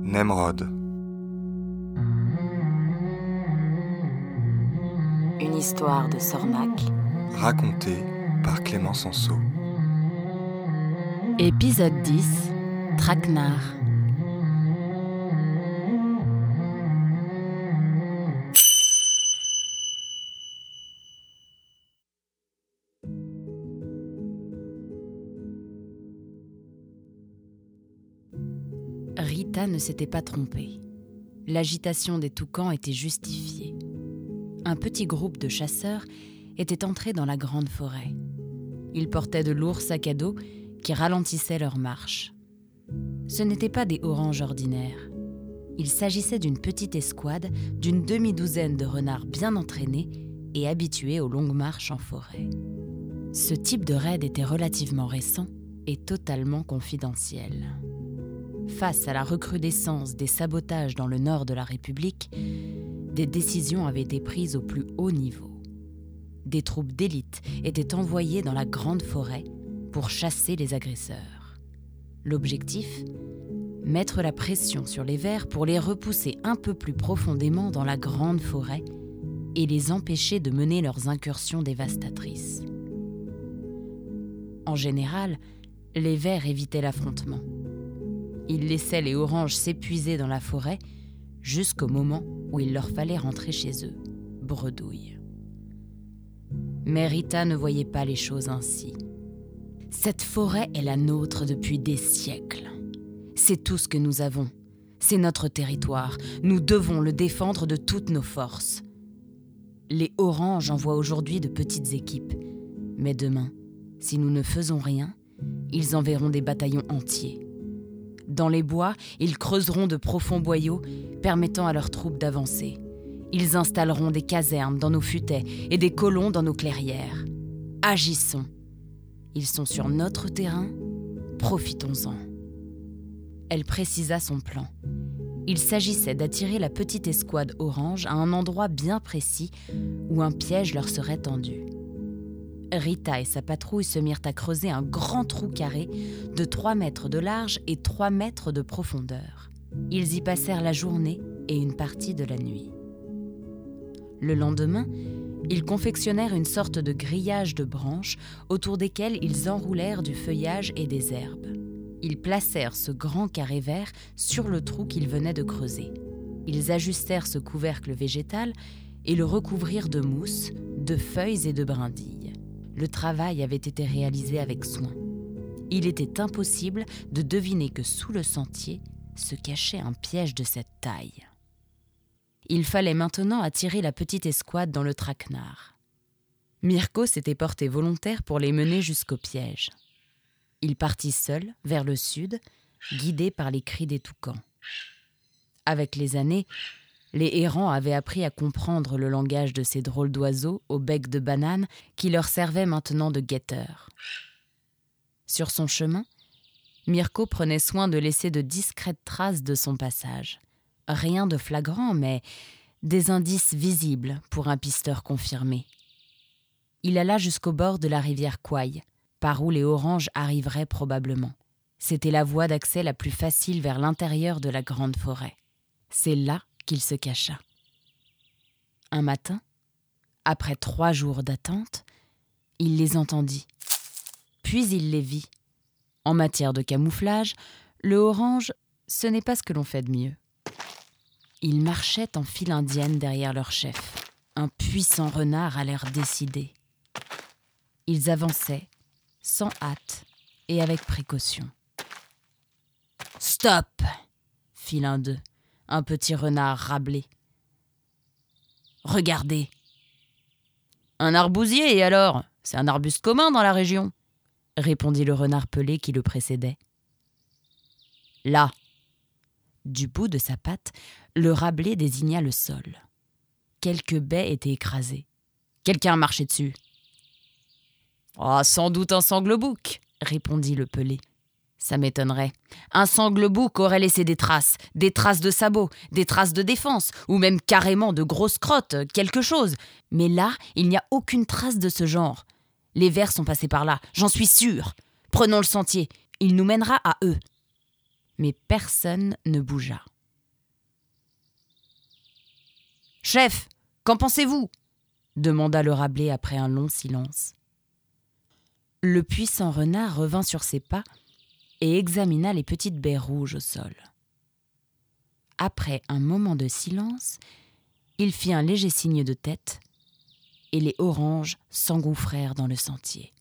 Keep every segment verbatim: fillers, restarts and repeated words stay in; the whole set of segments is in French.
Nemrod. Une histoire de Sornac. Racontée par Clément Sanso. Épisode dix. Traquenard. Rita ne s'était pas trompée. L'agitation des toucans était justifiée. Un petit groupe de chasseurs était entré dans la grande forêt. Ils portaient de lourds sacs à dos qui ralentissaient leur marche. Ce n'étaient pas des oranges ordinaires. Il s'agissait d'une petite escouade d'une demi-douzaine de renards bien entraînés et habitués aux longues marches en forêt. Ce type de raid était relativement récent et totalement confidentiel. Face à la recrudescence des sabotages dans le nord de la République, des décisions avaient été prises au plus haut niveau. Des troupes d'élite étaient envoyées dans la grande forêt pour chasser les agresseurs. L'objectif ? Mettre la pression sur les vers pour les repousser un peu plus profondément dans la grande forêt et les empêcher de mener leurs incursions dévastatrices. En général, les vers évitaient l'affrontement. Ils laissaient les oranges s'épuiser dans la forêt jusqu'au moment où il leur fallait rentrer chez eux, bredouille. Mais Rita ne voyait pas les choses ainsi. Cette forêt est la nôtre depuis des siècles. C'est tout ce que nous avons. C'est notre territoire. Nous devons le défendre de toutes nos forces. Les oranges envoient aujourd'hui de petites équipes. Mais demain, si nous ne faisons rien, ils enverront des bataillons entiers. Dans les bois, ils creuseront de profonds boyaux, permettant à leurs troupes d'avancer. Ils installeront des casernes dans nos futaies et des colons dans nos clairières. Agissons. Ils sont sur notre terrain, profitons-en. Elle précisa son plan. Il s'agissait d'attirer la petite escouade orange à un endroit bien précis où un piège leur serait tendu. Rita et sa patrouille se mirent à creuser un grand trou carré de trois mètres de large et trois mètres de profondeur. Ils y passèrent la journée et une partie de la nuit. Le lendemain, ils confectionnèrent une sorte de grillage de branches autour desquelles ils enroulèrent du feuillage et des herbes. Ils placèrent ce grand carré vert sur le trou qu'ils venaient de creuser. Ils ajustèrent ce couvercle végétal et le recouvrirent de mousse, de feuilles et de brindilles. Le travail avait été réalisé avec soin. Il était impossible de deviner que sous le sentier se cachait un piège de cette taille. Il fallait maintenant attirer la petite escouade dans le traquenard. Mirko s'était porté volontaire pour les mener jusqu'au piège. Il partit seul, vers le sud, guidé par les cris des toucans. Avec les années, les errants avaient appris à comprendre le langage de ces drôles d'oiseaux au bec de banane qui leur servaient maintenant de guetteurs. Sur son chemin, Mirko prenait soin de laisser de discrètes traces de son passage. Rien de flagrant, mais des indices visibles pour un pisteur confirmé. Il alla jusqu'au bord de la rivière Kouaï, par où les oranges arriveraient probablement. C'était la voie d'accès la plus facile vers l'intérieur de la grande forêt. C'est là qu'il se cacha. Un matin, après trois jours d'attente, il les entendit. Puis il les vit. En matière de camouflage, le orange, ce n'est pas ce que l'on fait de mieux. Ils marchaient en file indienne derrière leur chef, un puissant renard à l'air décidé. Ils avançaient, sans hâte et avec précaution. « Stop !» fit l'un d'eux, un petit renard râblé. « Regardez !»« Un arbousier, et alors ? C'est un arbuste commun dans la région !» répondit le renard pelé qui le précédait. « Là !» Du bout de sa patte, le râblé désigna le sol. Quelques baies étaient écrasées. Quelqu'un marchait dessus. « Ah, sans doute un sanglebouc !» répondit le pelé. « Ça m'étonnerait. Un sanglebouc aurait laissé des traces, des traces de sabots, des traces de défense, ou même carrément de grosses crottes, quelque chose. Mais là, il n'y a aucune trace de ce genre. Les vers sont passés par là, j'en suis sûre. Prenons le sentier, il nous mènera à eux. » Mais personne ne bougea. « Chef, qu'en pensez-vous » demanda le Rabelais après un long silence. Le puissant renard revint sur ses pas et examina les petites baies rouges au sol. Après un moment de silence, il fit un léger signe de tête et les oranges s'engouffrèrent dans le sentier.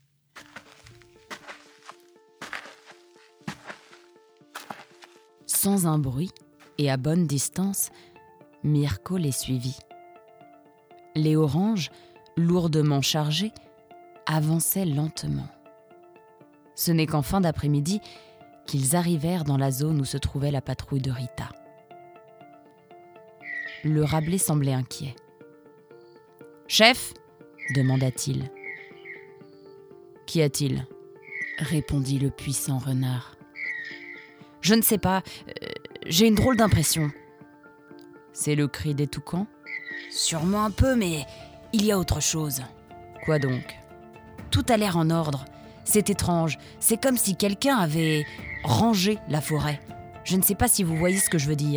Sans un bruit et à bonne distance, Mirko les suivit. Les oranges, lourdement chargées, avançaient lentement. Ce n'est qu'en fin d'après-midi qu'ils arrivèrent dans la zone où se trouvait la patrouille de Rita. Le Rabelais semblait inquiet. « Chef » demanda-t-il. « Qu'y a-t-il » répondit le puissant renard. « Je ne sais pas, euh, j'ai une drôle d'impression. » « C'est le cri des toucans ?»« Sûrement un peu, mais il y a autre chose. »« Quoi donc ?»« Tout a l'air en ordre. C'est étrange. C'est comme si quelqu'un avait rangé la forêt. Je ne sais pas si vous voyez ce que je veux dire. »«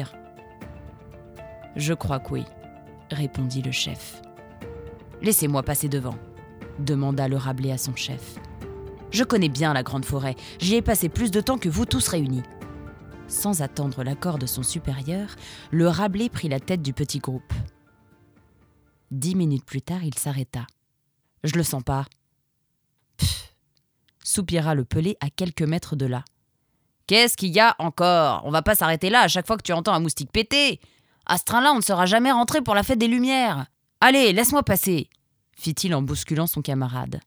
Je crois que oui, » répondit le chef. « Laissez-moi passer devant, » demanda le Rabelais à son chef. « Je connais bien la grande forêt. J'y ai passé plus de temps que vous tous réunis. » Sans attendre l'accord de son supérieur, le Rabelais prit la tête du petit groupe. Dix minutes plus tard, il s'arrêta. « Je le sens pas. » Pfff, soupira le Pelé à quelques mètres de là. « Qu'est-ce qu'il y a encore ? On va pas s'arrêter là à chaque fois que tu entends un moustique péter. À ce train-là, on ne sera jamais rentré pour la fête des Lumières. Allez, laisse-moi passer !» fit-il en bousculant son camarade.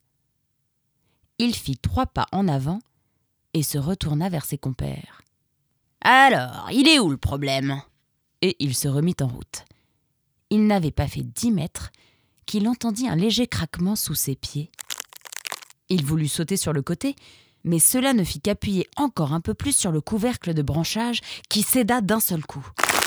Il fit trois pas en avant et se retourna vers ses compères. « Alors, il est où le problème ?» Et il se remit en route. Il n'avait pas fait dix mètres qu'il entendit un léger craquement sous ses pieds. Il voulut sauter sur le côté, mais cela ne fit qu'appuyer encore un peu plus sur le couvercle de branchage qui céda d'un seul coup.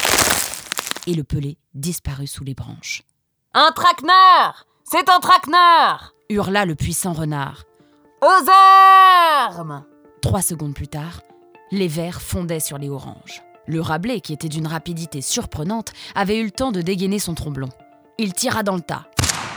Et le Pelé disparut sous les branches. « Un traquenard ! C'est un traquenard !» hurla le puissant renard. « Aux armes !» Trois secondes plus tard, les verts fondaient sur les oranges. Le Rabelais, qui était d'une rapidité surprenante, avait eu le temps de dégainer son tromblon. Il tira dans le tas.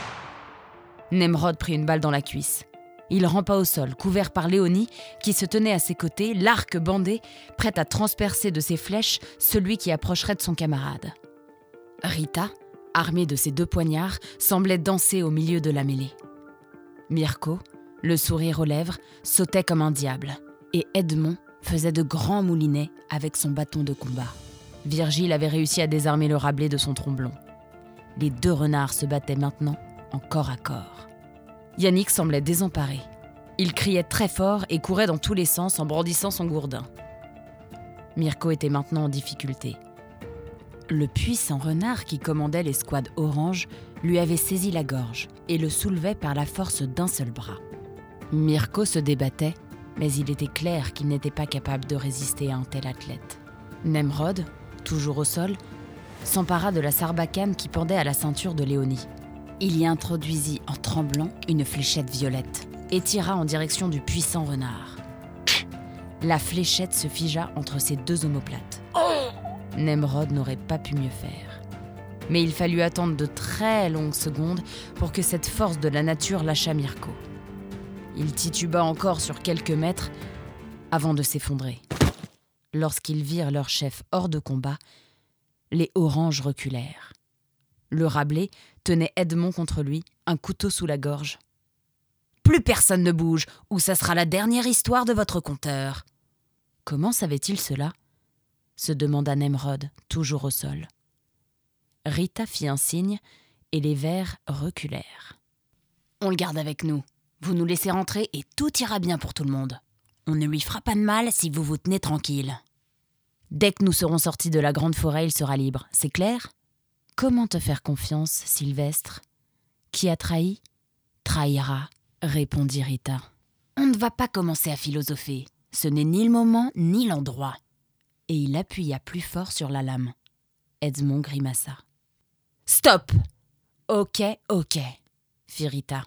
Nemrod prit une balle dans la cuisse. Il rampa au sol, couvert par Léonie, qui se tenait à ses côtés, l'arc bandé, prête à transpercer de ses flèches celui qui approcherait de son camarade. Rita, armée de ses deux poignards, semblait danser au milieu de la mêlée. Mirko, le sourire aux lèvres, sautait comme un diable, et Edmond faisait de grands moulinets avec son bâton de combat. Virgile avait réussi à désarmer le Rabelais de son tromblon. Les deux renards se battaient maintenant en corps à corps. Yannick semblait désemparé. Il criait très fort et courait dans tous les sens en brandissant son gourdin. Mirko était maintenant en difficulté. Le puissant renard qui commandait l'escouade orange lui avait saisi la gorge et le soulevait par la force d'un seul bras. Mirko se débattait, mais il était clair qu'il n'était pas capable de résister à un tel athlète. Nemrod, toujours au sol, s'empara de la sarbacane qui pendait à la ceinture de Léonie. Il y introduisit en tremblant une fléchette violette et tira en direction du puissant renard. La fléchette se figea entre ses deux omoplates. Nemrod n'aurait pas pu mieux faire. Mais il fallut attendre de très longues secondes pour que cette force de la nature lâchât Mirko. Il tituba encore sur quelques mètres avant de s'effondrer. Lorsqu'ils virent leur chef hors de combat, les oranges reculèrent. Le Rabelais tenait Edmond contre lui, un couteau sous la gorge. « Plus personne ne bouge, ou ça sera la dernière histoire de votre conteur. » Comment savait-il cela ? Se demanda Nemrod, toujours au sol. Rita fit un signe et les vers reculèrent. « On le garde avec nous. Vous nous laissez rentrer et tout ira bien pour tout le monde. On ne lui fera pas de mal si vous vous tenez tranquille. Dès que nous serons sortis de la grande forêt, il sera libre. C'est clair ? Comment te faire confiance, Sylvestre ? Qui a trahi ? Trahira, répondit Rita. On ne va pas commencer à philosopher. Ce n'est ni le moment ni l'endroit. Et il appuya plus fort sur la lame. Edmond grimaça. Stop ! Ok, ok, fit Rita.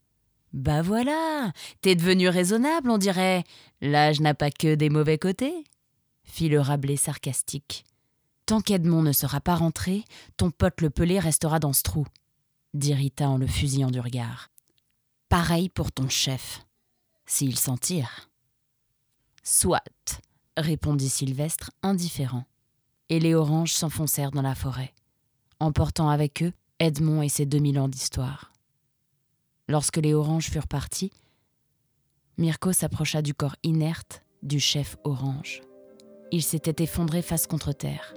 Bah voilà, t'es devenu raisonnable, on dirait. L'âge n'a pas que des mauvais côtés, fit le Rabelais sarcastique. Tant qu'Edmond ne sera pas rentré, ton pote le pelé restera dans ce trou, dit Rita en le fusillant du regard. Pareil pour ton chef, s'il s'en tire. Soit, répondit Sylvestre, indifférent. Et les oranges s'enfoncèrent dans la forêt, emportant avec eux Edmond et ses deux mille ans d'histoire. Lorsque les oranges furent partis, Mirko s'approcha du corps inerte du chef orange. Il s'était effondré face contre terre.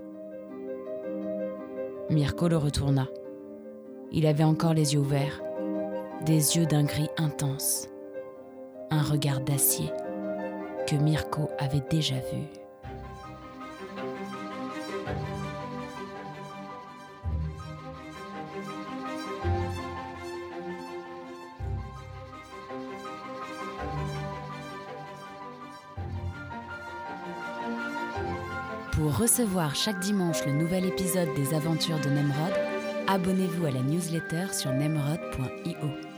Mirko le retourna. Il avait encore les yeux ouverts, des yeux d'un gris intense, un regard d'acier que Mirko avait déjà vu. Pour recevoir chaque dimanche le nouvel épisode des aventures de Nemrod, abonnez-vous à la newsletter sur nemrod point io.